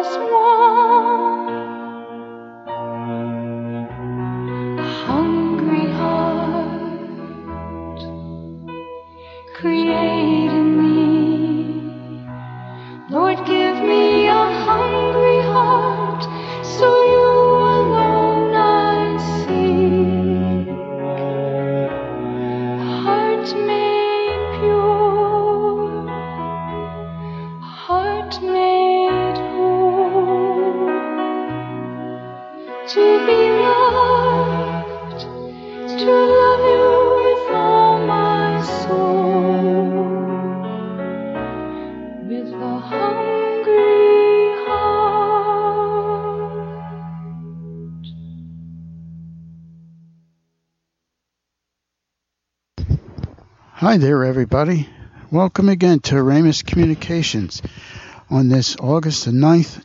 just want a hungry heart. Create in me, Lord, give me a hungry heart, so you alone I seek. Heart made pure, heart made whole, to be loved, to love you with all my soul, with a hungry heart. Hi there, everybody. Welcome again to Aramis Communications on this August the 9th,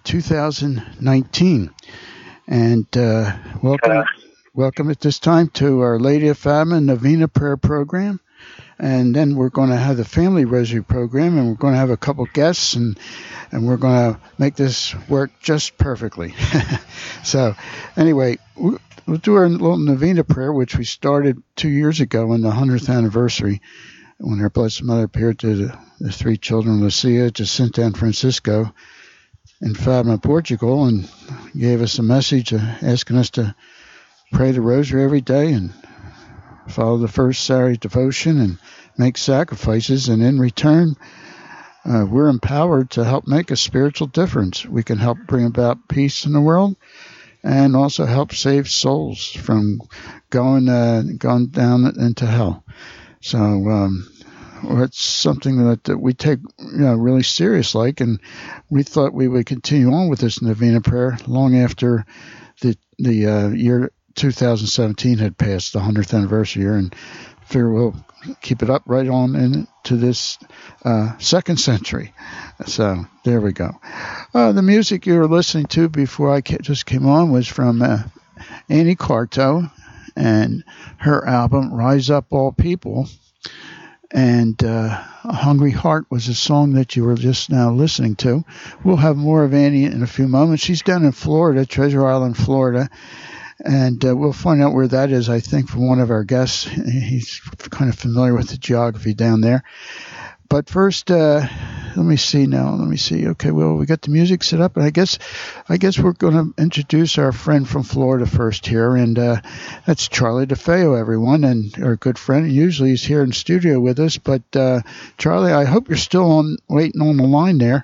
2019. And welcome at this time to Our Lady of Fatima Novena Prayer Program. And then we're going to have the Family Rosary Program, and we're going to have a couple guests, and we're going to make this work just perfectly. So anyway, we'll do our little Novena prayer, which we started 2 years ago on the 100th anniversary, when Her Blessed Mother appeared to the three children, Lucia, Jacinta, and Francisco, in Fatima, Portugal, and gave us a message asking us to pray the Rosary every day and follow the first Saturday devotion and make sacrifices. And in return, we're empowered to help make a spiritual difference. We can help bring about peace in the world and also help save souls from going down into hell. So it's something that we take really serious, and we thought we would continue on with this Novena prayer long after the year 2017 had passed, the 100th anniversary year, and figure we'll keep it up right on into this second century. So there we go. The music you were listening to before I just came on was from Annie Carto and her album Rise Up All People. And A Hungry Heart was a song that you were just now listening to. We'll have more of Annie in a few moments. She's down in Florida, Treasure Island, Florida. And we'll find out where that is, I think, from one of our guests. He's kind of familiar with the geography down there. But first, let me see. Okay, well, we got the music set up, and I guess we're going to introduce our friend from Florida first here, and that's Charlie DeFeo, everyone, and our good friend. Usually he's here in studio with us, but Charlie, I hope you're still waiting on the line there.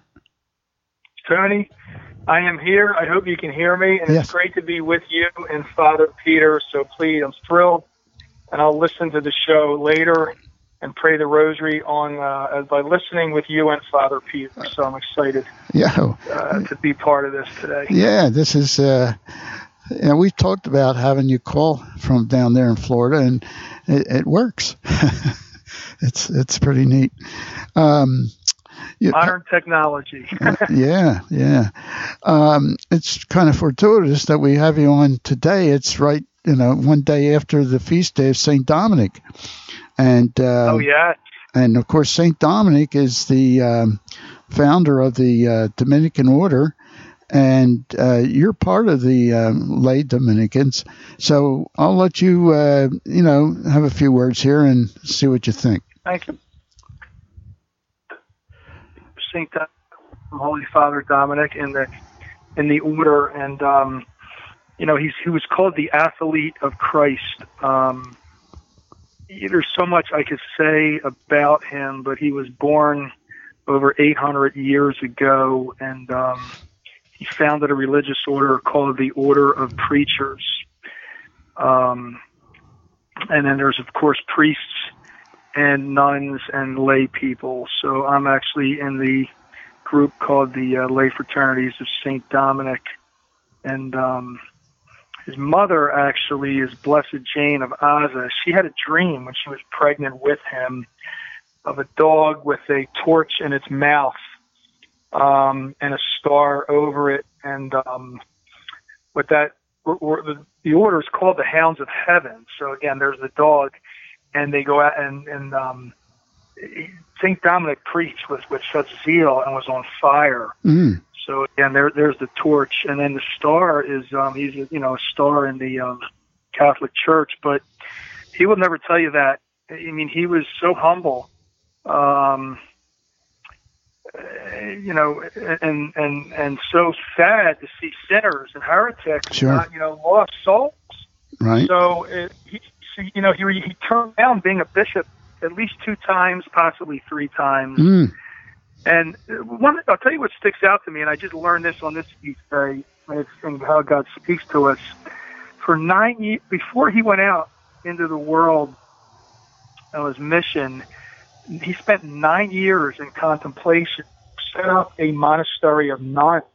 Tony, I am here. I hope you can hear me, and Yes. It's great to be with you and Father Peter. So please, I'm thrilled, and I'll listen to the show later and pray the Rosary as by listening with you and Father Peter. So I'm excited to be part of this today. Yeah, this is. We've talked about having you call from down there in Florida, and it works. It's pretty neat. Modern technology. Yeah. It's kind of fortuitous that we have you on today. It's right, one day after the feast day of St. Dominic. And and of course, St. Dominic is the founder of the Dominican order, and you're part of the lay Dominicans. So I'll let you, have a few words here and see what you think. Thank you. St. Holy Father Dominic in the order, and he was called the athlete of Christ. There's so much I could say about him, but he was born over 800 years ago, and he founded a religious order called the Order of Preachers. And then there's, of course, priests and nuns and lay people. So I'm actually in the group called the Lay Fraternities of St. Dominic. And his mother actually is Blessed Jane of Aza. She had a dream when she was pregnant with him of a dog with a torch in its mouth and a star over it. And the order is called the Hounds of Heaven. So again, there's the dog, and they go out and St. Dominic preached with such zeal and was on fire. So again, there's the torch, and then the star is he's a star in the Catholic Church, but he will never tell you that. I mean, he was so humble, and so sad to see sinners and heretics, Sure. Lost souls. Right. So he turned down being a bishop at least 2 times, possibly 3 times. Mm. And I'll tell you what sticks out to me, and I just learned this on this feast day, and how God speaks to us. For 9 years, before he went out into the world on his mission, he spent 9 years in contemplation, set up a monastery of nuns,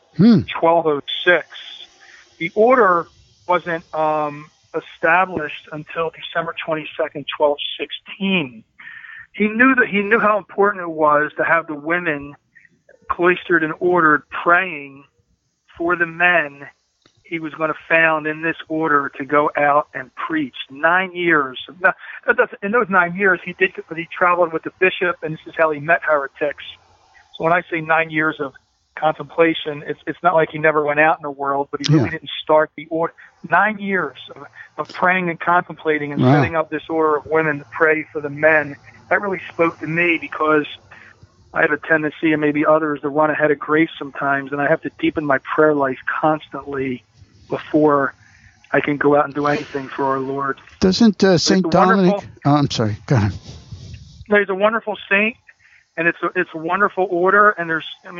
1206. The order wasn't established until December 22nd, 1216. He knew how important it was to have the women cloistered and ordered, praying for the men he was going to found in this order to go out and preach. 9 years. Now, in those 9 years, he traveled with the bishop, and this is how he met heretics. So when I say 9 years of contemplation, it's not like he never went out in the world, but he really didn't start the order. 9 years of praying and contemplating and setting up this order of women to pray for the men. That really spoke to me, because I have a tendency, and maybe others, to run ahead of grace sometimes, and I have to deepen my prayer life constantly before I can go out and do anything for our Lord. Doesn't St. Dominic... I'm sorry, go ahead. He's a wonderful saint, and it's a wonderful order, and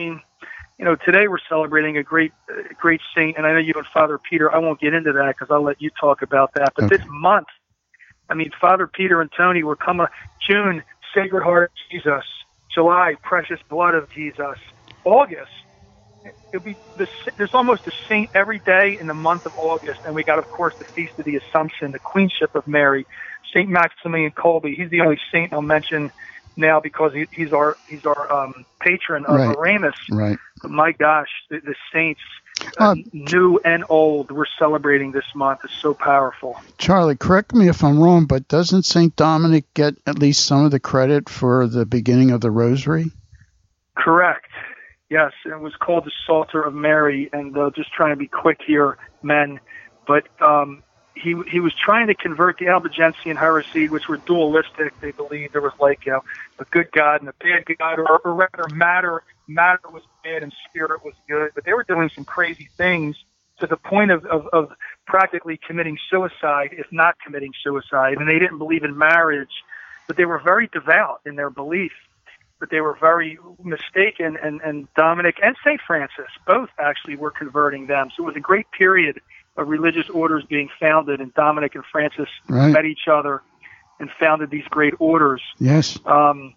today we're celebrating a great saint, and I know you and Father Peter, I won't get into that because I'll let you talk about that, but this month, Father Peter and Tony were coming. June, Sacred Heart of Jesus. July, Precious Blood of Jesus. August, there's almost a saint every day in the month of August, and we got, of course, the Feast of the Assumption, the Queenship of Mary, Saint Maximilian Kolbe. He's the only saint I'll mention now because he's our patron of Aramis. Right. But my gosh, the saints, new and old, we're celebrating this month. It's so powerful. Charlie, correct me if I'm wrong, but doesn't St. Dominic get at least some of the credit for the beginning of the Rosary? Correct. Yes, it was called the Psalter of Mary, and just trying to be quick here, men, but he was trying to convert the Albigensian heresy, which were dualistic. They believed there was a good God and a bad God, or rather matter was bad and spirit was good, but they were doing some crazy things to the point of practically committing suicide, if not committing suicide, and they didn't believe in marriage, but they were very devout in their belief. But they were very mistaken, and Dominic and St. Francis both actually were converting them. So it was a great period of religious orders being founded, and Dominic and Francis met each other and founded these great orders. Yes. But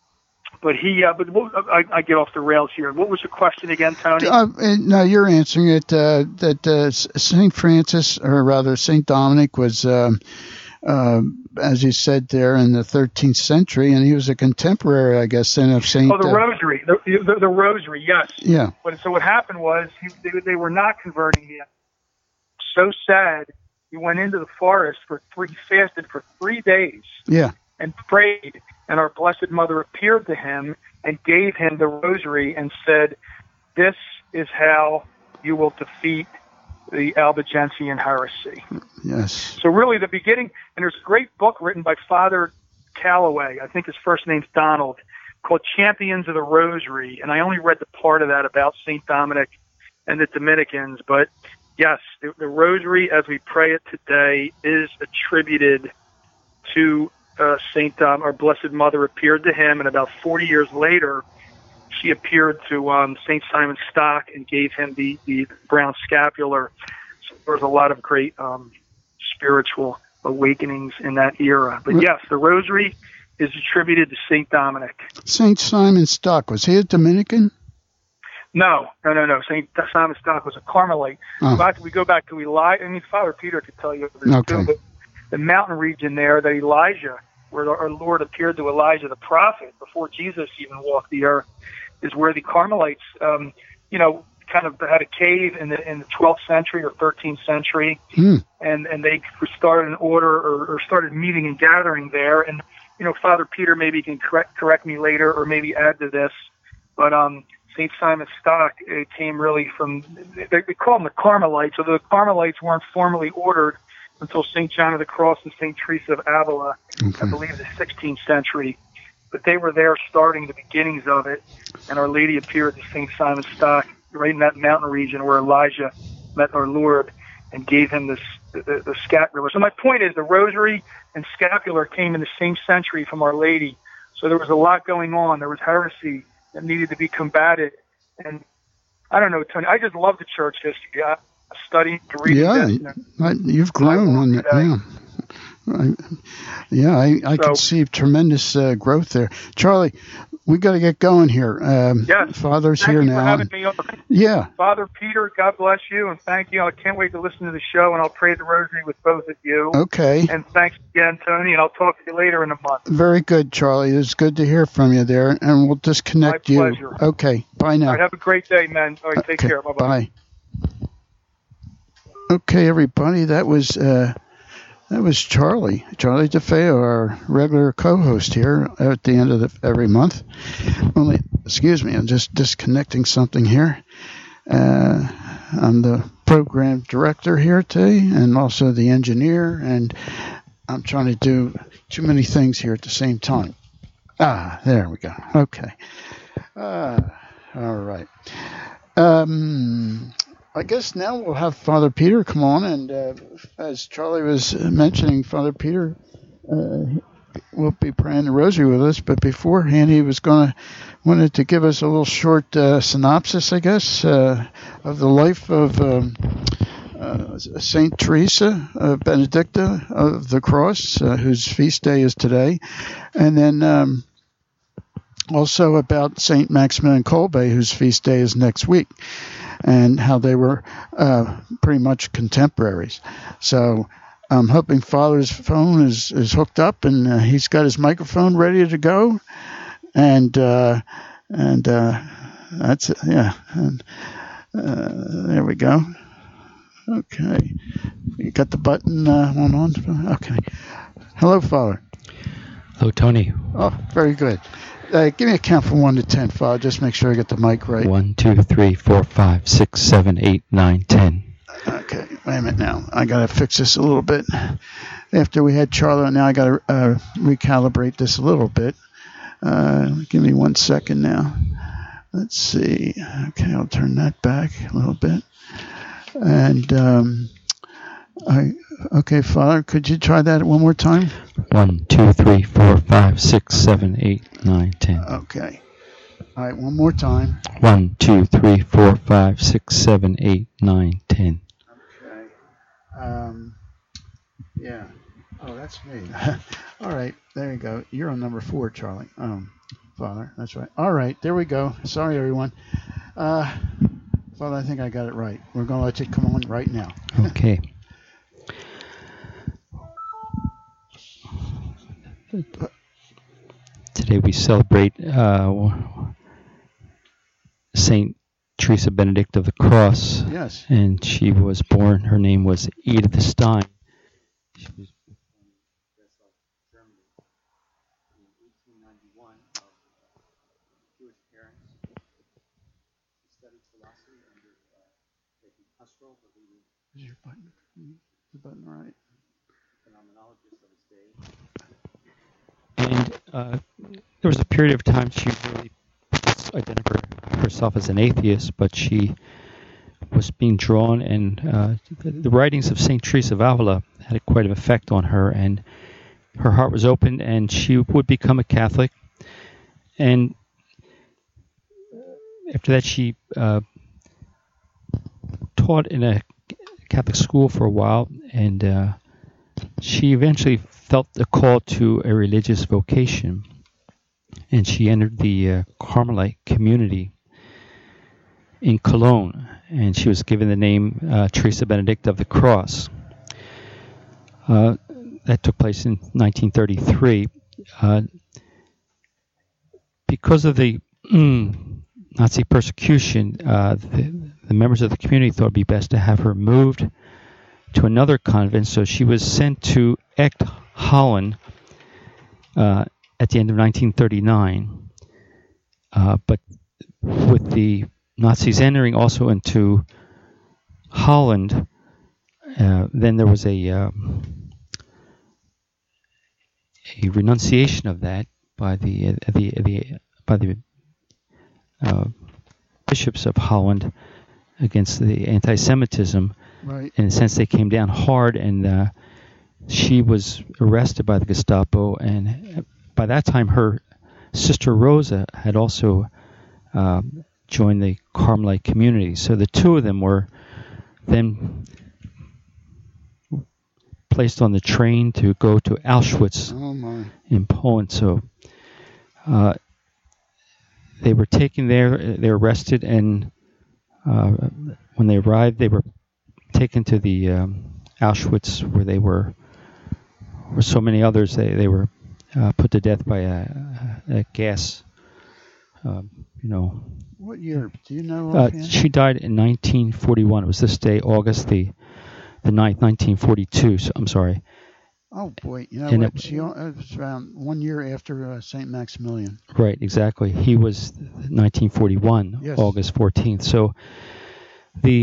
I get off the rails here. What was the question again, Tony? No, you're answering it. That St. Francis, or rather St. Dominic, was... as you said there, in the 13th century, and he was a contemporary, I guess, then of Saint... the Rosary. The Rosary, yes. Yeah. So what happened was they were not converting him. So sad, he went into the forest he fasted for 3 days. Yeah. And prayed, and our Blessed Mother appeared to him and gave him the Rosary and said, "This is how you will defeat the Albigensian heresy." Yes. So really the beginning, and there's a great book written by Father Calloway, I think his first name's Donald, called Champions of the Rosary, and I only read the part of that about St. Dominic and the Dominicans, but yes, the Rosary as we pray it today is attributed to St. Dom. Our Blessed Mother appeared to him, and about 40 years later, she appeared to St. Simon Stock and gave him the brown scapular. So there was a lot of great spiritual awakenings in that era. But yes, the Rosary is attributed to St. Dominic. St. Simon Stock, was he a Dominican? No. St. Simon Stock was a Carmelite. Oh. We go back to Elijah. Father Peter could tell you this too, but the mountain region there that Elijah, where our Lord appeared to Elijah the prophet before Jesus even walked the earth, is where the Carmelites, kind of had a cave in the 12th century or 13th century, and they started an order or started meeting and gathering there. And Father Peter maybe can correct me later or maybe add to this, but St. Simon Stock came really from, they call them the Carmelites, although the Carmelites weren't formally ordered until St. John of the Cross and St. Teresa of Avila, I believe the 16th century. But they were there starting the beginnings of it, and Our Lady appeared at St. Simon Stock, right in that mountain region where Elijah met our Lord and gave him the scapular. So my point is the rosary and scapular came in the same century from Our Lady. So there was a lot going on. There was heresy that needed to be combated. And I don't know, Tony, I just love the church history. I study, reading this. You've grown on that. I can see tremendous growth there. Charlie, we got to get going here. Yes. Father's thank here you now. For having me on. Yeah. Father Peter, God bless you, and thank you. I can't wait to listen to the show, and I'll pray the rosary with both of you. Okay. And thanks again, Tony, and I'll talk to you later in a month. Very good, Charlie. It's good to hear from you there, and we'll disconnect you. My pleasure. Okay. Bye now. All right, have a great day, man. All right, take care. Bye-bye. Bye. Okay, everybody, that was Charlie DeFeo, our regular co-host here at the end of every month. Excuse me, I'm just disconnecting something here. I'm the program director here today, and also the engineer, and I'm trying to do too many things here at the same time. There we go. Okay. All right. I guess now we'll have Father Peter come on, and as Charlie was mentioning, Father Peter will be praying the rosary with us, but beforehand he wanted to give us a little short synopsis, I guess, of the life of Saint Teresa Benedicta of the Cross, whose feast day is today, and then also about Saint Maximilian Kolbe, whose feast day is next week, and how they were pretty much contemporaries. So I'm hoping Father's phone is hooked up, and he's got his microphone ready to go, and that's it. Yeah, and there we go. Okay, you got the button on. Okay. Hello, Father. Hello, Tony. Oh, very good. Give me a count from 1 to 10, Father. Just make sure I get the mic right. 1, 2, 3, 4, 5, 6, 7, 8, 9, 10. Okay, wait a minute now. I got to fix this a little bit. After we had Charlie, now I got to recalibrate this a little bit. Give me 1 second now. Let's see. Okay, I'll turn that back a little bit. And okay, Father, could you try that one more time? 1, 2, 3, 4, 5, 6, 7, 8, 9, 10. Okay. All right, one more time. 1, 2, 3, 4, 5, 6, 7, 8, 9, 10. Okay. Yeah. Oh, that's me. All right, there you go. You're on number 4, Charlie. Father, that's right. All right, there we go. Sorry, everyone. Father, I think I got it right. We're going to let you come on right now. Okay. Today we celebrate Saint Teresa Benedict of the Cross. Yes. And she was born, her name was Edith Stein. She was born in Dessau, Germany in 1891 of Jewish parents. She studied philosophy under Husserl, the leading Is your button? The button right? phenomenologist of his day. And there was a period of time she really identified herself as an atheist, but she was being drawn, and the writings of St. Teresa of Avila had quite an effect on her, and her heart was opened, and she would become a Catholic. And after that, she taught in a Catholic school for a while, and she eventually felt a call to a religious vocation, and she entered the Carmelite community in Cologne, and she was given the name Teresa Benedicta of the Cross. That took place in 1933. Because of the Nazi persecution, the members of the community thought it would be best to have her moved to another convent, so she was sent to Echt, Holland, at the end of 1939. But with the Nazis entering also into Holland, then there was a renunciation of that by the bishops of Holland against the anti-Semitism. Right. In a sense, they came down hard, and she was arrested by the Gestapo. And by that time, her sister Rosa had also joined the Carmelite community. So the two of them were then placed on the train to go to Auschwitz in Poland. So they were taken there, they were arrested, and when they arrived, they were taken to the Auschwitz, where they were so many others. They were put to death by a gas. What year? Do you know? She died in 1941. It was this day, August the 9th, 1942. So, I'm sorry. Oh boy! You know what? It was around 1 year after Saint Maximilian. Right, exactly. He was 1941, yes. August 14th. So the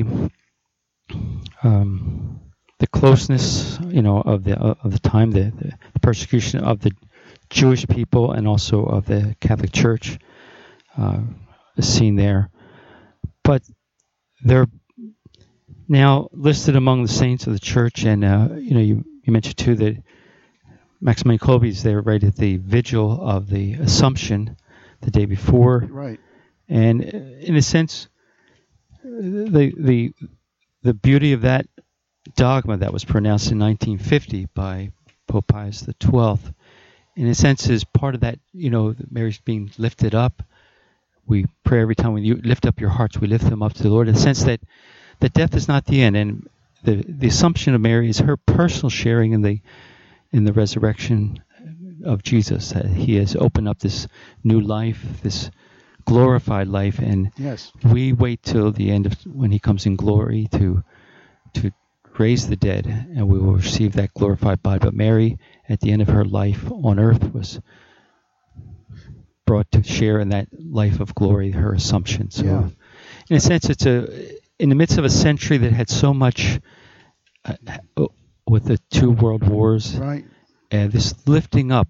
closeness, of the time, the persecution of the Jewish people and also of the Catholic Church is seen there. But they're now listed among the saints of the Church, and you mentioned too that Maximilian Kolbe is there right at the vigil of the Assumption, the day before. Right. And in a sense, the beauty of that dogma that was pronounced in 1950 by Pope Pius XII, in a sense, is part of that. Mary's being lifted up. We pray every time when you lift up your hearts, we lift them up to the Lord. In the sense that death is not the end, and the Assumption of Mary is her personal sharing in the resurrection of Jesus. That He has opened up this new life, this glorified life, and yes, we wait till the end of when He comes in glory to raise the dead, and we will receive that glorified body. But Mary, at the end of her life on earth, was brought to share in that life of glory, her Assumption. So, yeah. In a sense, it's in the midst of a century that had so much with the two world wars, right? And this lifting up,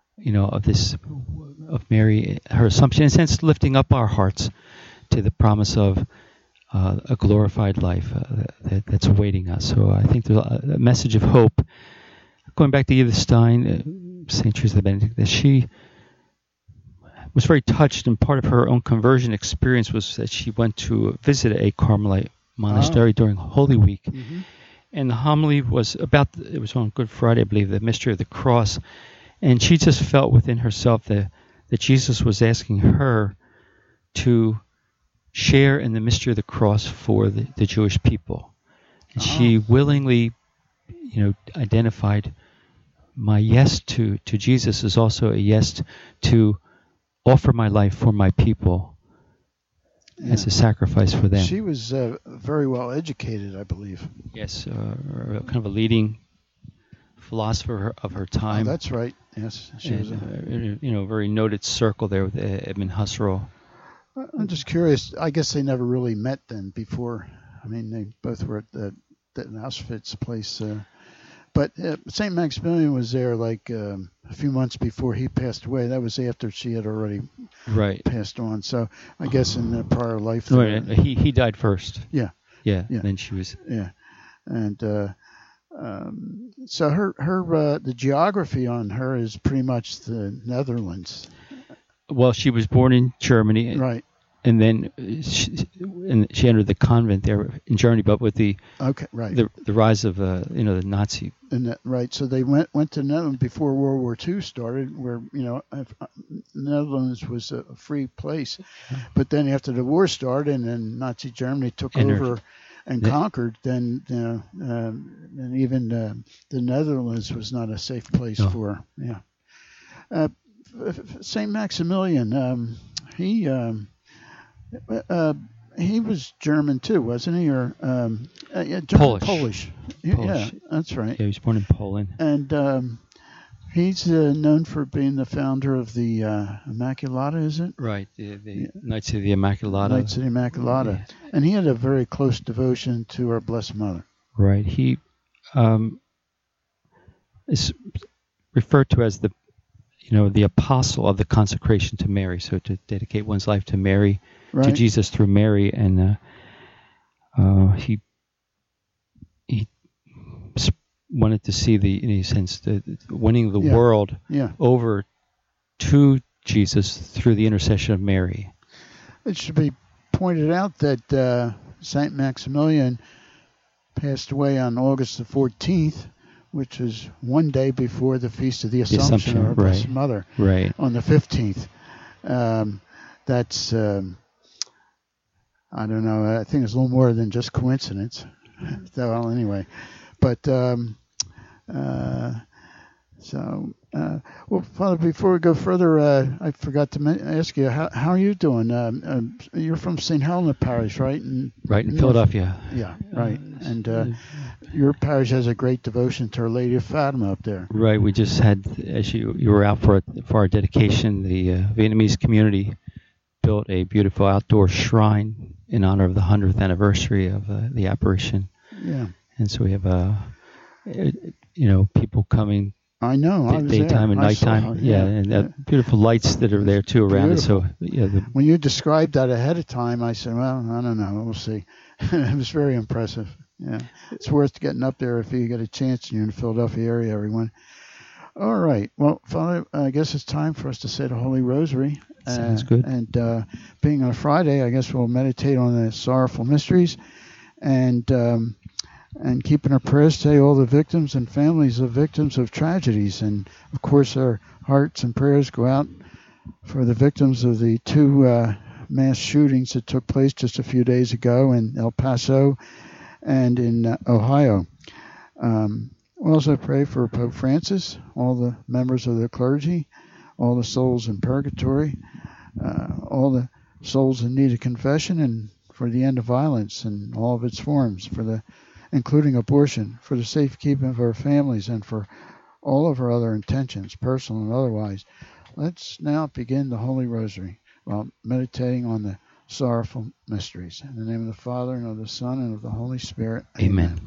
of Mary, her Assumption, in a sense, lifting up our hearts to the promise of a glorified life that's awaiting us. So I think there's a message of hope. Going back to Edith Stein, St. Teresa of Benedict, that she was very touched, and part of her own conversion experience was that she went to visit a Carmelite monastery during Holy Week. Mm-hmm. And the homily was it was on Good Friday, I believe, the mystery of the cross. And she just felt within herself that Jesus was asking her to share in the mystery of the cross for the Jewish people. And she willingly, identified my yes to Jesus is also a yes to offer my life for my people as a sacrifice for them. She was very well educated, I believe. Yes, kind of a leading philosopher of her time. Oh, that's right. Yes, she was a very noted circle there with Edmund Husserl. I'm just curious. I guess they never really met then before. I mean, they both were at the Auschwitz place. But St. Maximilian was there like a few months before he passed away. That was after she had already passed on. So I guess in the prior life. Right. He died first. Yeah. Yeah. Then she was. Yeah. And so her the geography on her is pretty much the Netherlands. Well, she was born in Germany. Right. And then she entered the convent there in Germany, but with the rise of the Nazi. And that, right, so they went to Netherlands before World War II started, where Netherlands was a free place, but then after the war started and then Nazi Germany took over and conquered, then and even the Netherlands was not a safe place for Saint Maximilian. He was German too, wasn't he? Or Polish. Polish. Yeah, that's right. Yeah, he was born in Poland. And He's known for being the founder of the Immaculata, is it? Right, the Knights of the Immaculata. Knights of the Immaculata. And he had a very close devotion to our Blessed Mother. Right. He is referred to as the apostle of the consecration to Mary. So to dedicate one's life to Mary, to Jesus through Mary, and he wanted to see the winning the world over to Jesus through the intercession of Mary. It should be pointed out that Saint Maximilian passed away on August the 14th, which is one day before the Feast of the Assumption of our Blessed Mother, on the 15th. That's, I don't know, I think it's a little more than just coincidence. Well, anyway. But, well, Father, before we go further, I forgot to ask you, how are you doing? You're from St. Helena Parish, right? In Philadelphia. Yeah, right. And your parish has a great devotion to Our Lady of Fatima up there. Right. We just had, as you were out for our dedication, the Vietnamese community built a beautiful outdoor shrine in honor of the 100th anniversary of the apparition. Yeah. And so we have, people coming. I know. Daytime and nighttime. And beautiful lights that are there too around it. So when you described that ahead of time, I said, well, I don't know. We'll see. It was very impressive. Yeah. It's worth getting up there if you get a chance. You're in the Philadelphia area, everyone. All right. Well, Father, I guess it's time for us to say the Holy Rosary. Sounds good. And being on a Friday, I guess we'll meditate on the sorrowful mysteries and keeping our prayers today, all the victims and families of victims of tragedies. And, of course, our hearts and prayers go out for the victims of the two mass shootings that took place just a few days ago in El Paso and in Ohio. We also pray for Pope Francis, all the members of the clergy, all the souls in purgatory, all the souls in need of confession, and for the end of violence in all of its forms, including abortion, for the safekeeping of our families, and for all of our other intentions, personal and otherwise. Let's now begin the Holy Rosary while meditating on the sorrowful mysteries. In the name of the Father, and of the Son, and of the Holy Spirit. Amen.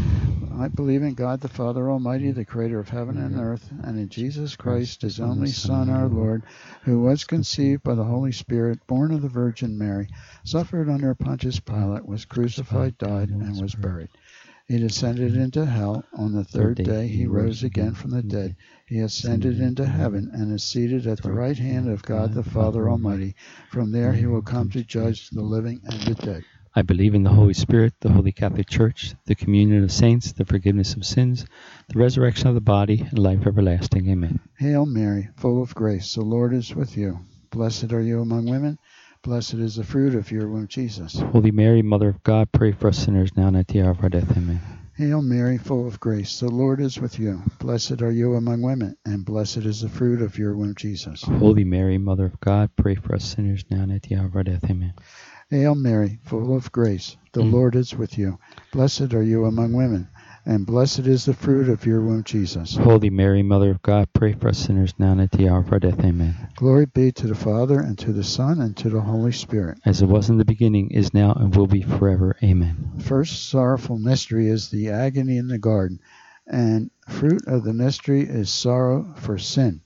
I believe in God the Father Almighty, the creator of heaven and earth, and in Jesus Christ, his only Son, our Lord, who was conceived by the Holy Spirit, born of the Virgin Mary, suffered under Pontius Pilate, was crucified, died, and was buried. He descended into hell. On the third day he rose again from the dead. He ascended into heaven and is seated at the right hand of God the Father Almighty. From there he will come to judge the living and the dead. I believe in the Holy Spirit, the Holy Catholic Church, the communion of saints, the forgiveness of sins, the resurrection of the body, and life everlasting. Amen. Hail Mary, full of grace, the Lord is with you. Blessed are you among women. Blessed is the fruit of your womb, Jesus. Holy Mary, Mother of God, pray for us sinners now and at the hour of our death. Amen. Hail Mary, full of grace, the Lord is with you. Blessed are you among women, and blessed is the fruit of your womb, Jesus. Holy Mary, Mother of God, pray for us sinners now and at the hour of our death. Amen. Hail Mary, full of grace, the Lord is with you. Blessed are you among women, and blessed is the fruit of your womb, Jesus. Holy Mary, Mother of God, pray for us sinners now and at the hour of our death. Amen. Glory be to the Father, and to the Son, and to the Holy Spirit. As it was in the beginning, is now, and will be forever. Amen. First sorrowful mystery is the agony in the garden, and fruit of the mystery is sorrow for sin.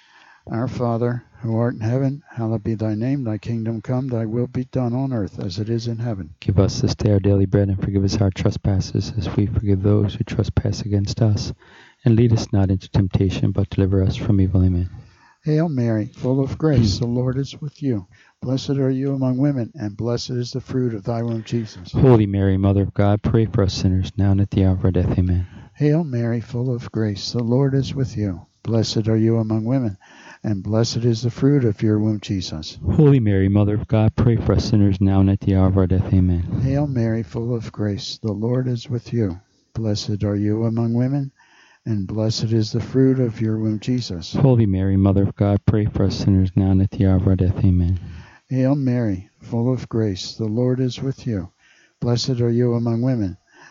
Our Father, who art in heaven, hallowed be thy name. Thy kingdom come, thy will be done on earth as it is in heaven. Give us this day our daily bread, and forgive us our trespasses, as we forgive those who trespass against us. And lead us not into temptation, but deliver us from evil. Amen. Hail Mary, full of grace, the Lord is with you. Blessed are you among women, and blessed is the fruit of thy womb, Jesus. Holy Mary, Mother of God, pray for us sinners, now and at the hour of our death. Amen. Hail Mary, full of grace, the Lord is with you. Blessed are you among women, and blessed is the fruit of your womb, Jesus. Holy Mary, Mother of God, pray for us sinners, now and at the hour of our death. Amen. Hail Mary, full of grace, the Lord is with you. Blessed are you among women, and blessed is the fruit of your womb, Jesus. Holy Mary, Mother of God, pray for us sinners, now and at the hour of our death. Amen. Hail Mary, full of grace, the Lord is with you. Blessed are you among women,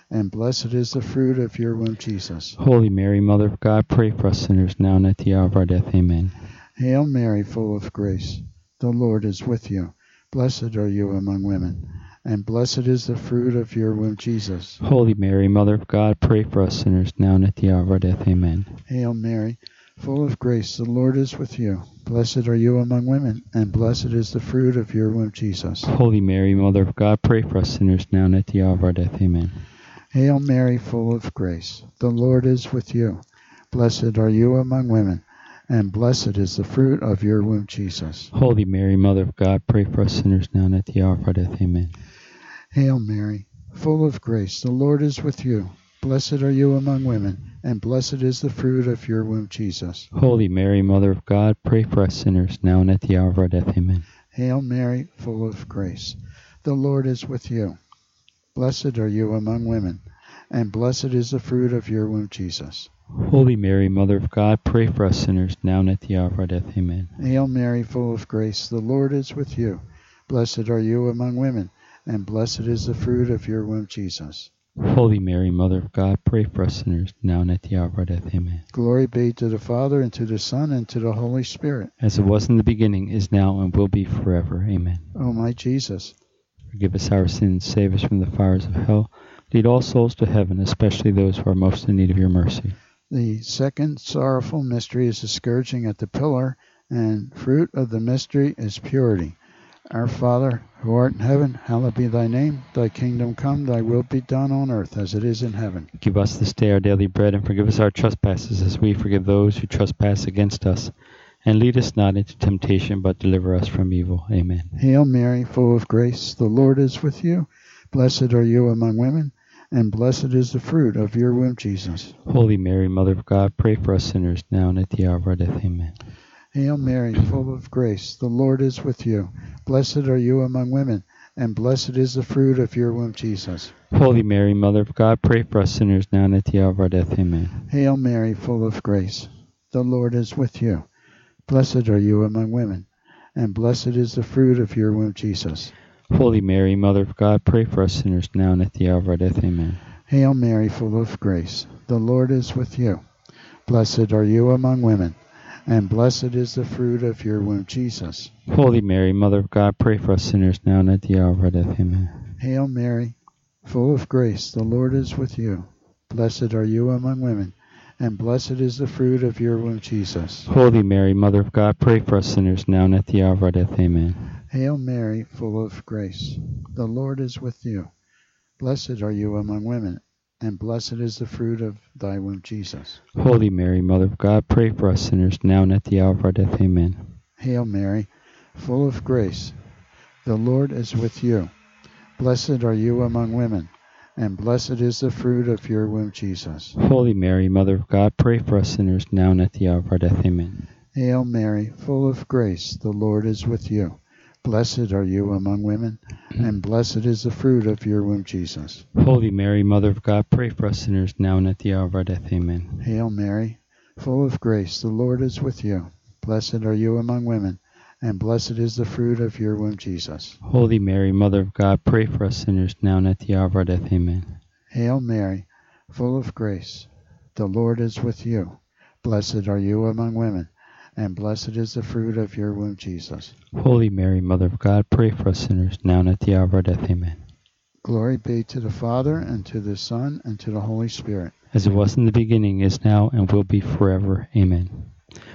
and blessed is the fruit of your womb, Jesus. Holy Mary, Mother of God, pray for us sinners now and at the hour of our death. Amen. Hail Mary, full of grace, the Lord is with you. Blessed are you among women, and blessed is the fruit of your womb, Jesus. Holy Mary, Mother of God, pray for us sinners now and at the hour of our death. Amen. Hail Mary, full of grace, the Lord is with you. Blessed are you among women, and blessed is the fruit of your womb, Jesus. Holy Mary, Mother of God, pray for us sinners now and at the hour of our death. Amen. Hail Mary, full of grace, the Lord is with you. Blessed are you among women, and blessed is the fruit of your womb, Jesus. Holy Mary, Mother of God, pray for us sinners now and at the hour of our death. Amen. Hail Mary, full of grace, the Lord is with you. Blessed are you among women, and blessed is the fruit of your womb, Jesus. Holy Mary, Mother of God, pray for us sinners now and at the hour of our death. Amen. Hail Mary, full of grace, the Lord is with you. Blessed are you among women, and blessed is the fruit of your womb, Jesus. Holy Mary, Mother of God, pray for us sinners now and at the hour of our death. Amen. Hail Mary, full of grace, the Lord is with you. Blessed are you among women, and blessed is the fruit of your womb, Jesus. Holy Mary, Mother of God, pray for us sinners now and at the hour of our death. Amen. Glory be to the Father, and to the Son, and to the Holy Spirit. As it was in the beginning, is now, and will be forever. Amen. O my Jesus, Forgive us our sins, save us from the fires of hell. Lead all souls to heaven, especially those who are most in need of your mercy. the second sorrowful mystery is the scourging at the pillar, and fruit of the mystery is purity. Our Father, who art in heaven, hallowed be thy name. Thy kingdom come, thy will be done on earth as it is in heaven. Give us this day our daily bread, and forgive us our trespasses, as we forgive those who trespass against us. And lead us not into temptation, but deliver us from evil. Amen. Hail Mary, full of grace, the Lord is with you. Blessed are you among women, and blessed is the fruit of your womb, Jesus. Holy Mary, Mother of God, pray for us sinners, now and at the hour of our death. Amen. Hail Mary, full of grace, the Lord is with you. Blessed are you among women, and blessed is the fruit of your womb, Jesus. Holy Mary, Mother of God, pray for us sinners, now and at the hour of our death. Amen. Hail Mary, full of grace, the Lord is with you. Blessed are you among women, and blessed is the fruit of your womb, Jesus. Holy Mary, Mother of God, pray for us sinners, now and at the hour of our death. Amen. Hail Mary, full of grace, the Lord is with you. Blessed are you among women, and blessed is the fruit of your womb, Jesus. Holy Mary, Mother of God, pray for us sinners, now and at the hour of our death. Amen. Hail Mary, full of grace, the Lord is with you. Blessed are you among women, and blessed is the fruit of your womb, Jesus. Holy Mary, Mother of God, pray for us sinners, now and at the hour of our death. Amen. Hail Mary, full of grace, the Lord is with you. Blessed are you among women, and blessed is the fruit of thy womb, Jesus. Holy Mary, Mother of God, pray for us sinners, now and at the hour of our death. Amen. Hail Mary, full of grace, the Lord is with you. Blessed are you among women, and blessed is the fruit of your womb, Jesus. Holy Mary, Mother of God, pray for us sinners, now and at the hour of our death. Amen. Hail Mary, full of grace, the Lord is with you. Blessed are you among women, and blessed is the fruit of your womb, Jesus. Holy Mary, Mother of God, pray for us sinners, now and at the hour of our death. Amen. Hail Mary, full of grace, the Lord is with you. Blessed are you among women, and blessed is the fruit of your womb, Jesus. Holy Mary, Mother of God, pray for us sinners, now and at the hour of our death. Amen. Hail Mary, full of grace, the Lord is with you. Blessed are you among women, and blessed is the fruit of your womb, Jesus. Holy Mary, Mother of God, pray for us sinners, now and at the hour of our death. Amen. Glory be to the Father, and to the Son, and to the Holy Spirit. As it was in the beginning, is now, and will be forever. Amen.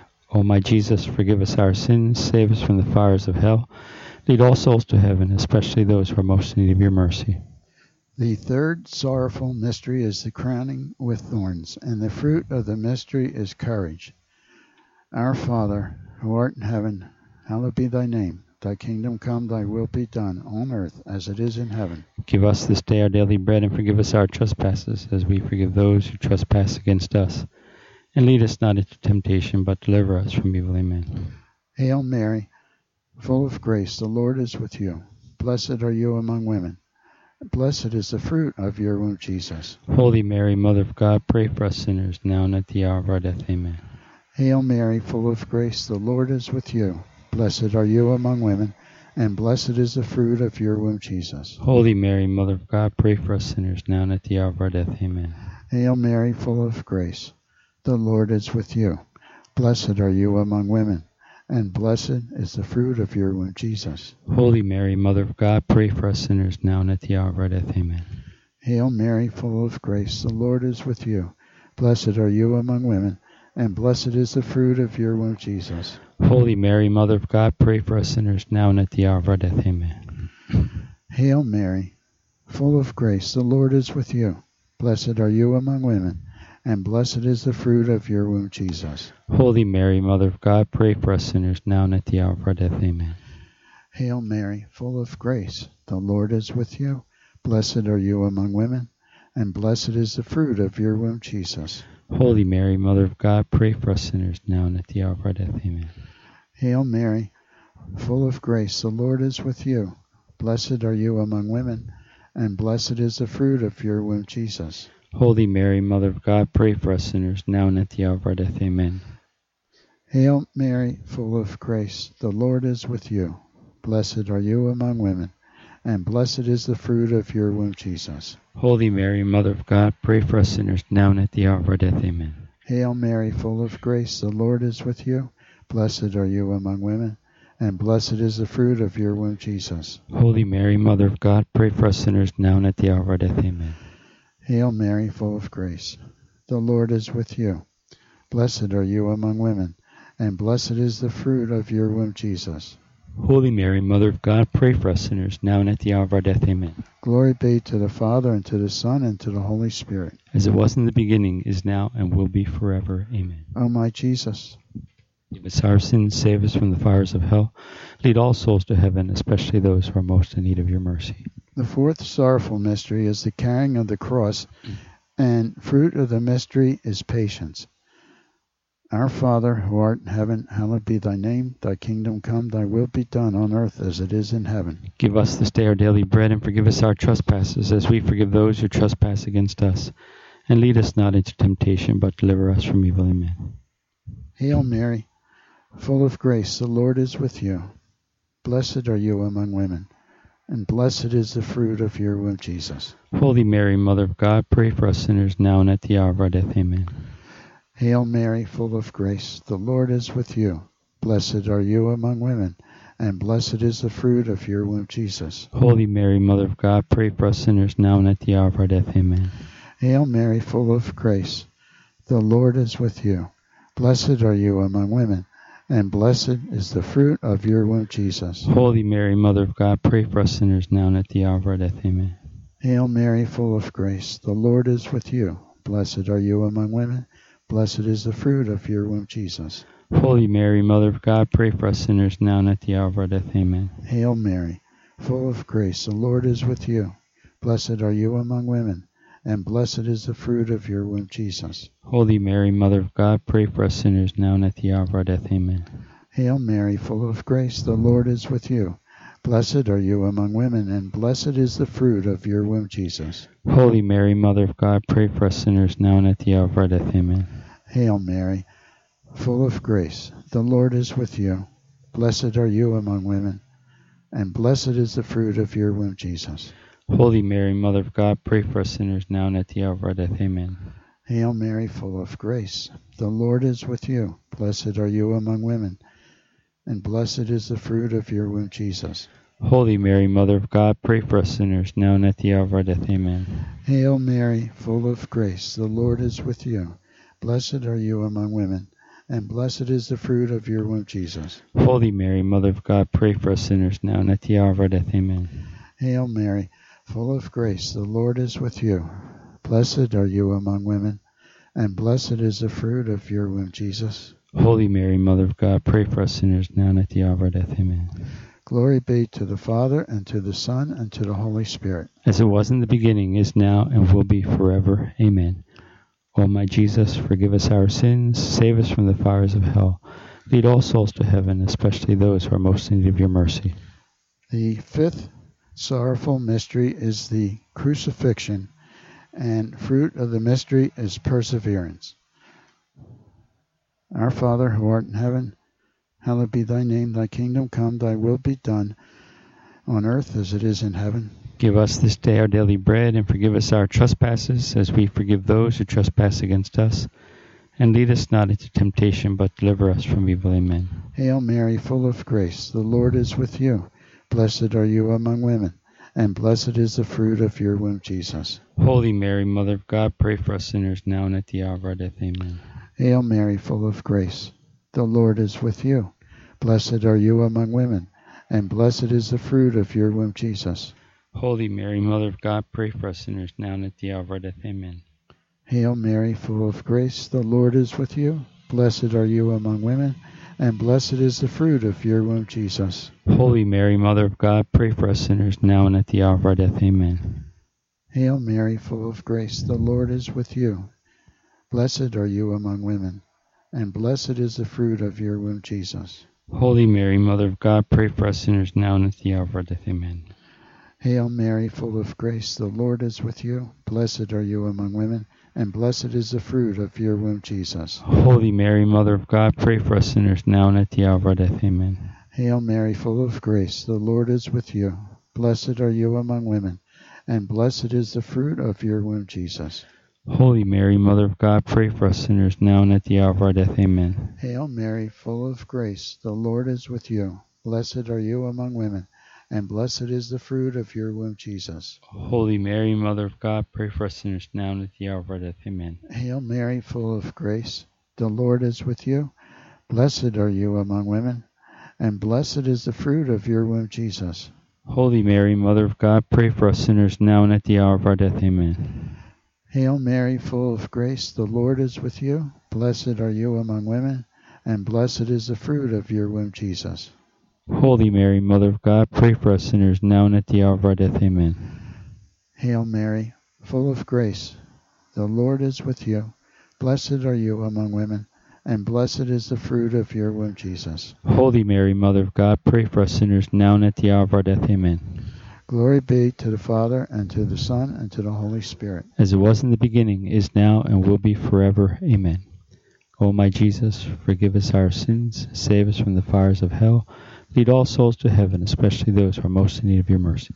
O my Jesus, forgive us our sins, save us from the fires of hell. Lead all souls to heaven, especially those who are most in need of your mercy. The third sorrowful mystery is the crowning with thorns, and the fruit of the mystery is courage. Our Father, who art in heaven, hallowed be thy name. Thy kingdom come, thy will be done, on earth as it is in heaven. Give us this day our daily bread, and forgive us our trespasses, as we forgive those who trespass against us. And lead us not into temptation, but deliver us from evil. Amen. Hail Mary, full of grace, the Lord is with you. Blessed are you among women. Blessed is the fruit of your womb, Jesus. Holy Mary, Mother of God, pray for us sinners, now and at the hour of our death. Amen. Hail Mary, full of grace, the Lord is with you. Blessed are you among women, and blessed is the fruit of your womb, Jesus. Holy Mary, Mother of God, pray for us sinners now and at the hour of our death. Amen. Hail Mary, full of grace, the Lord is with you. Blessed are you among women, and blessed is the fruit of your womb, Jesus. Holy Mary, Mother of God, pray for us sinners now and at the hour of our death. Amen. Hail Mary, full of grace, the Lord is with you. Blessed are you among women, and blessed is the fruit of your womb, Jesus. Holy Mary, Mother of God, pray for us sinners now and at the hour of our death. Amen. Hail Mary, full of grace, the Lord is with you. Blessed are you among women, and blessed is the fruit of your womb, Jesus. Holy Mary, Mother of God, pray for us sinners now and at the hour of our death. Amen. Hail Mary, full of grace, the Lord is with you. Blessed are you among women, and blessed is the fruit of your womb, Jesus. Holy Mary, Mother of God, pray for us sinners now and at the hour of our death. Amen. Hail Mary, full of grace, the Lord is with you. Blessed are you among women, and blessed is the fruit of your womb, Jesus. Holy Mary, Mother of God, pray for us sinners now and at the hour of our death. Amen. Hail Mary, full of grace, the Lord is with you. Blessed are you among women, and blessed is the fruit of your womb, Jesus. Holy Mary, Mother of God, pray for us sinners now and at the hour of our death. Amen. Hail Mary, full of grace, the Lord is with you. Blessed are you among women, and blessed is the fruit of your womb, Jesus. Holy Mary, Mother of God, pray for us sinners now and at the hour of our death. Amen. Hail Mary, full of grace, the Lord is with you. Blessed are you among women, and blessed is the fruit of your womb, Jesus. Holy Mary, Mother of God, pray for us sinners now and at the hour of our death. Amen. Glory be to the Father, and to the Son, and to the Holy Spirit. As it was in the beginning, is now, and will be forever. Amen. O my Jesus, Forgive us our sins, save us from the fires of hell. Lead all souls to heaven, especially those who are most in need of your mercy. the fourth sorrowful mystery is the carrying of the cross, and fruit of the mystery is patience. Our Father, who art in heaven, hallowed be thy name. Thy kingdom come, thy will be done on earth as it is in heaven. Give us this day our daily bread, and forgive us our trespasses, as we forgive those who trespass against us. And lead us not into temptation, but deliver us from evil. Amen. Hail Mary, full of grace, the Lord is with you. Blessed are you among women, and blessed is the fruit of your womb, Jesus. Holy Mary, Mother of God, pray for us sinners now and at the hour of our death. Amen. Hail Mary, full of grace, the Lord is with you. Blessed are you among women, and blessed is the fruit of your womb, Jesus. Holy Mary, Mother of God, pray for us sinners now and at the hour of our death. Amen. Hail Mary, full of grace, the Lord is with you. Blessed are you among women, and blessed is the fruit of your womb, Jesus. Holy Mary, Mother of God, pray for us sinners now and at the hour of our death. Amen. Hail Mary, full of grace, the Lord is with you. Blessed are you among women, blessed is the fruit of your womb, Jesus. Holy Mary, Mother of God, pray for us sinners now and at the hour of our death. Amen. Hail Mary, full of grace, the Lord is with you. Blessed are you among women, and blessed is the fruit of your womb, Jesus. Holy Mary, Mother of God, pray for us sinners now and at the hour of our death. Amen. Hail Mary, full of grace, the Lord is with you. Blessed are you among women, and blessed is the fruit of your womb, Jesus. Holy Mary, Mother of God, pray for us sinners now and at the hour of our death. Amen. Hail Mary, full of grace, the Lord is with you. Blessed are you among women, and blessed is the fruit of your womb, Jesus. Holy Mary, Mother of God, pray for us sinners now and at the hour of our death. Amen. Hail Mary, full of grace, the Lord is with you. Blessed are you among women, and blessed is the fruit of your womb, Jesus. Holy Mary, Mother of God, pray for us sinners now and at the hour of our death. Amen. Hail Mary, full of grace, the Lord is with you. Blessed are you among women, and blessed is the fruit of your womb, Jesus. Holy Mary, Mother of God, pray for us sinners now and at the hour of our death. Amen. Hail Mary, full of grace, the Lord is with you. Blessed are you among women, and blessed is the fruit of your womb, Jesus. Holy Mary, Mother of God, pray for us sinners now and at the hour of our death. Amen. Glory be to the Father, and to the Son, and to the Holy Spirit. As it was in the beginning, is now, and will be forever. Amen. O my Jesus, forgive us our sins, save us from the fires of hell. Lead all souls to heaven, especially those who are most in need of your mercy. The fifth sorrowful mystery is the crucifixion, and fruit of the mystery is perseverance. Our Father, who art in heaven, hallowed be thy name. Thy kingdom come, thy will be done, on earth as it is in heaven. Give us this day our daily bread, and forgive us our trespasses, as we forgive those who trespass against us. And lead us not into temptation, but deliver us from evil. Amen. Hail Mary, full of grace, the Lord is with you. Blessed are you among women, and blessed is the fruit of your womb, Jesus. Holy Mary, Mother of God, pray for us sinners now and at the hour of our death. Amen. Hail Mary, full of grace, the Lord is with you. Blessed are you among women, and blessed is the fruit of your womb, Jesus. Holy Mary, Mother of God, pray for us sinners now and at the hour of our death. Amen. Hail Mary, full of grace, the Lord is with you. Blessed are you among women, and blessed is the fruit of your womb, Jesus. Holy Mary, Mother of God, pray for us sinners now and at the hour of our death. Amen. Hail Mary, full of grace, the Lord is with you. Blessed are you among women, and blessed is the fruit of your womb, Jesus. Holy Mary, Mother of God, pray for us sinners now and at the hour of our death. Amen. Hail Mary, full of grace, the Lord is with you. Blessed are you among women, and blessed is the fruit of your womb, Jesus. Holy Mary, Mother of God, pray for us sinners now and at the hour of our death. Amen. Hail Mary, full of grace, the Lord is with you. Blessed are you among women, and blessed is the fruit of your womb, Jesus. Holy Mary, Mother of God, pray for us sinners now and at the hour of our death. Amen. Hail Mary, full of grace, the Lord is with you. Blessed are you among women, and blessed is the fruit of your womb, Jesus. Holy Mary, Mother of God, pray for us sinners now and at the hour of our death. Amen. Hail Mary, full of grace, the Lord is with you. Blessed are you among women, and blessed is the fruit of your womb, Jesus. Holy Mary, Mother of God, pray for us sinners now and at the hour of our death. Amen. Hail Mary, full of grace, the Lord is with you. Blessed are you among women, and blessed is the fruit of your womb, Jesus. Holy Mary, Mother of God, pray for us sinners now and at the hour of our death. Amen. Hail Mary, full of grace, the Lord is with you. Blessed are you among women, and blessed is the fruit of your womb, Jesus. Holy Mary, Mother of God, pray for us sinners now and at the hour of our death. Amen. Glory be to the Father, and to the Son, and to the Holy Spirit. As it was in the beginning, is now, and will be forever. Amen. O my Jesus, forgive us our sins, save us from the fires of hell, lead all souls to heaven, especially those who are most in need of your mercy.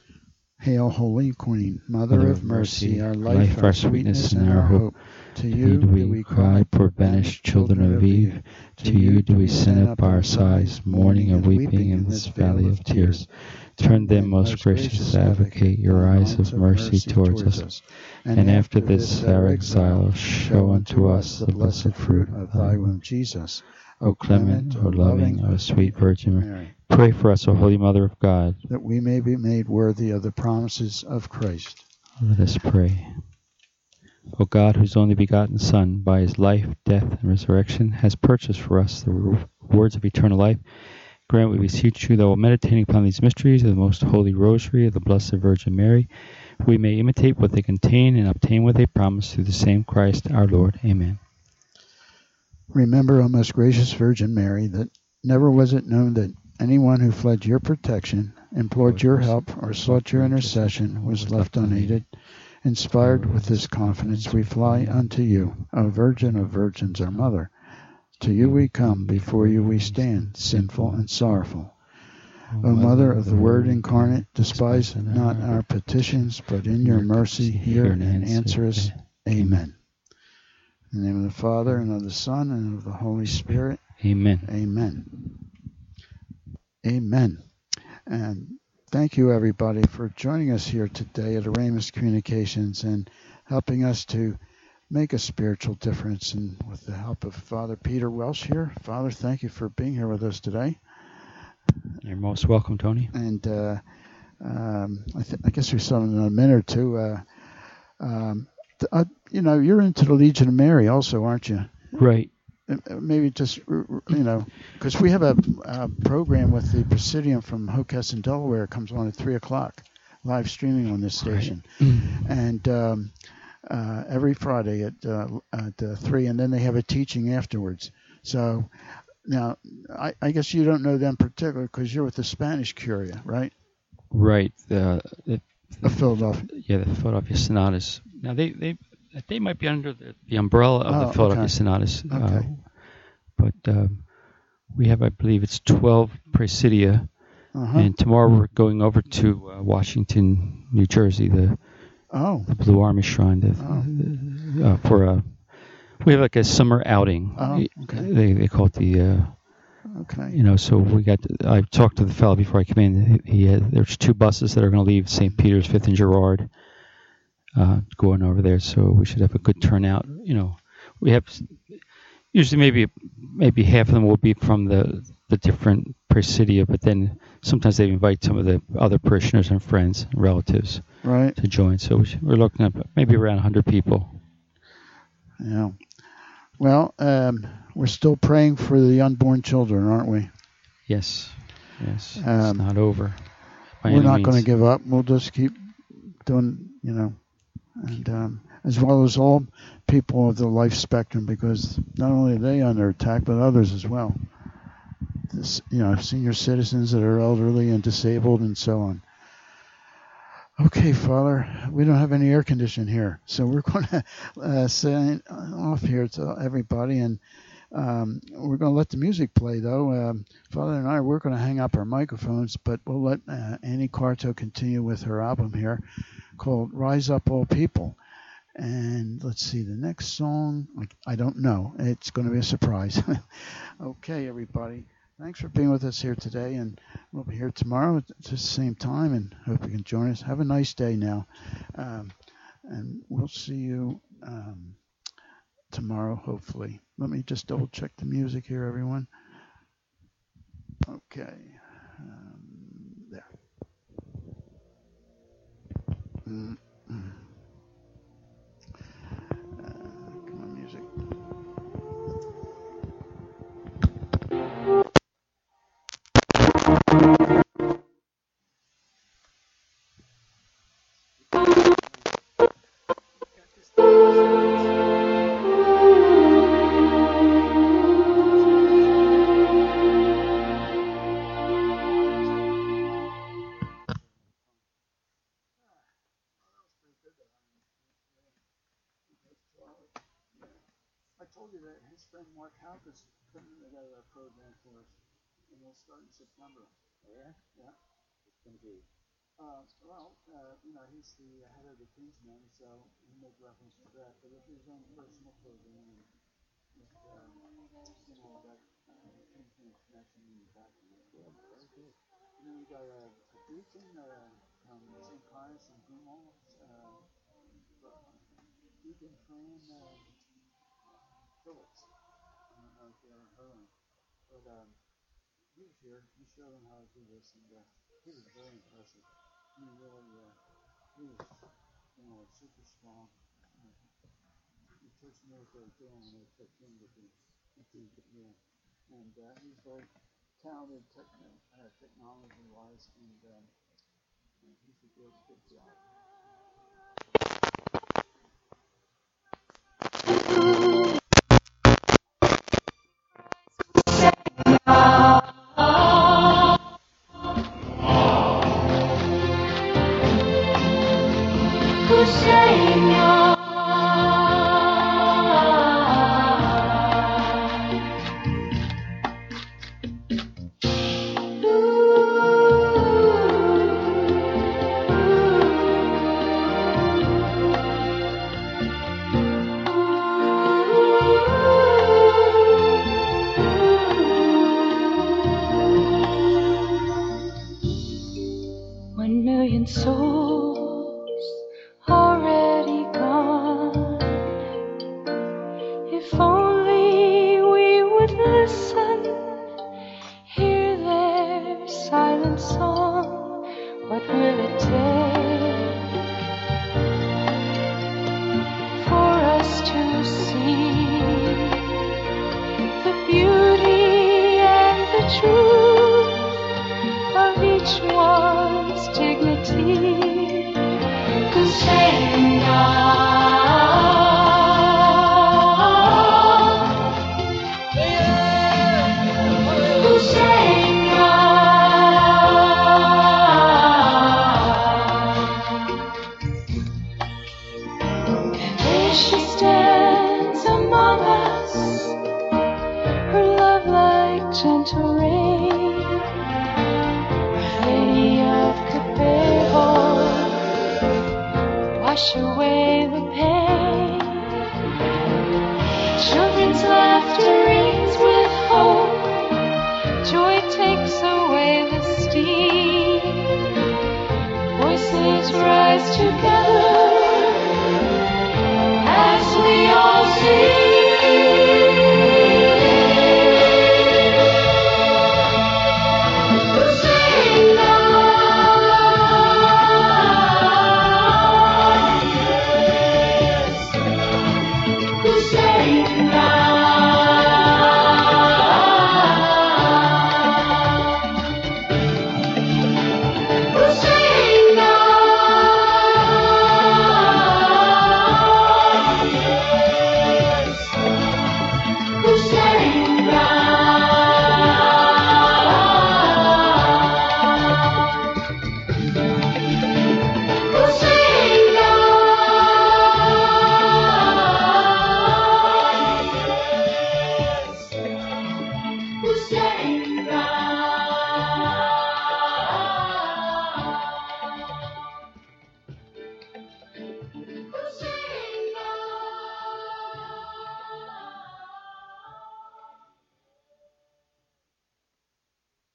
Hail, Holy Queen, Mother of mercy, our life, our sweetness, and our hope. To you do we cry, poor banished children of Eve. To you do we send up our sighs, mourning and weeping in this valley of tears. Turn then, most gracious Advocate, your eyes of mercy towards us, and after this our exile, show unto us the blessed fruit of thy womb, Jesus. O clement, O loving, O sweet Virgin Mary, pray for us, O Holy Mother of God, that we may be made worthy of the promises of Christ. Let us pray. O God, whose only begotten Son, by his life, death, and resurrection, has purchased for us the rewards of eternal life, grant, we beseech you, that while meditating upon these mysteries of the most holy rosary of the Blessed Virgin Mary, we may imitate what they contain and obtain what they promise through the same Christ our Lord. Amen. Remember, O most gracious Virgin Mary, that never was it known that anyone who fled to your protection, implored your help, or sought your intercession was left unaided. Inspired with this confidence, we fly unto you, O Virgin of Virgins, our Mother. To you we come, before you we stand, sinful and sorrowful. O Mother of the Word incarnate, despise not our petitions, but in your mercy hear and answer us. Amen. In the name of the Father, and of the Son, and of the Holy Spirit. Amen. Amen. Amen. And thank you, everybody, for joining us here today at Aramus Communications and helping us to make a spiritual difference. And with the help of Father Peter Welsh here, Father, thank you for being here with us today. You're most welcome, Tony. And I guess we saw in a minute or two. You're into the Legion of Mary also, aren't you? Right. Maybe just, because we have a program with the Presidium from Hocassin, Delaware, comes on at 3 o'clock, live streaming on this station. Right. And every Friday at 3, and then they have a teaching afterwards. So now, I guess you don't know them particularly because you're with the Spanish Curia, right? Right. The Philadelphia. Yeah, the Philadelphia Sonatas. Now, they might be under the umbrella of the Philadelphia Sonatas. Okay. But we have, I believe it's 12 Presidia, And tomorrow we're going over to Washington, New Jersey, the Blue Army Shrine, we have like a summer outing. Oh, okay. They call it the. So I talked to the fellow before I came in. There's 2 buses that are going to leave St. Peter's, 5th and Girard, going over there. So we should have a good turnout. We have usually maybe half of them will be from the different Presidia, but then sometimes they invite some of the other parishioners and friends and relatives to join. So we're looking at maybe around 100 people. Yeah. Well, we're still praying for the unborn children, aren't we? Yes. It's not over. We're not going to give up. We'll just keep doing, and as well as all people of the life spectrum, because not only are they under attack, but others as well. Senior citizens that are elderly and disabled and so on. Okay, Father, we don't have any air conditioning here, so we're going to sign off here to everybody, and we're going to let the music play, though. Father and I, we're going to hang up our microphones, but we'll let Annie Carto continue with her album here called Rise Up All People. And let's see, the next song, I don't know. It's going to be a surprise. Okay, everybody. Thanks for being with us here today, and we'll be here tomorrow at the same time, and hope you can join us. Have a nice day now, and we'll see you tomorrow, hopefully. Let me just double-check the music here, everyone. Okay. There. Come on, music. I told you that his friend Mark Houck is putting together a program for us, and we'll start in September. Yeah? Yeah. It's going to be. He's the head of the Kingsmen, so he made reference to that. But it's his own personal program, and that Kingsman connection in the back of it. Yeah, very good. And then we got a deacon from St. Caius and Greenwald, Deacon Fran Phillips. I don't know if you ever heard of him, but he was here. He showed them how to do this, and he was very impressive. He really, he was, super strong. The church knew what they were doing when they took him to be deacon. And he's very talented technology-wise, and he's a good job. souls already gone. wash away the pain. Children's laughter rings with hope. Joy takes away the steam. Voices rise together.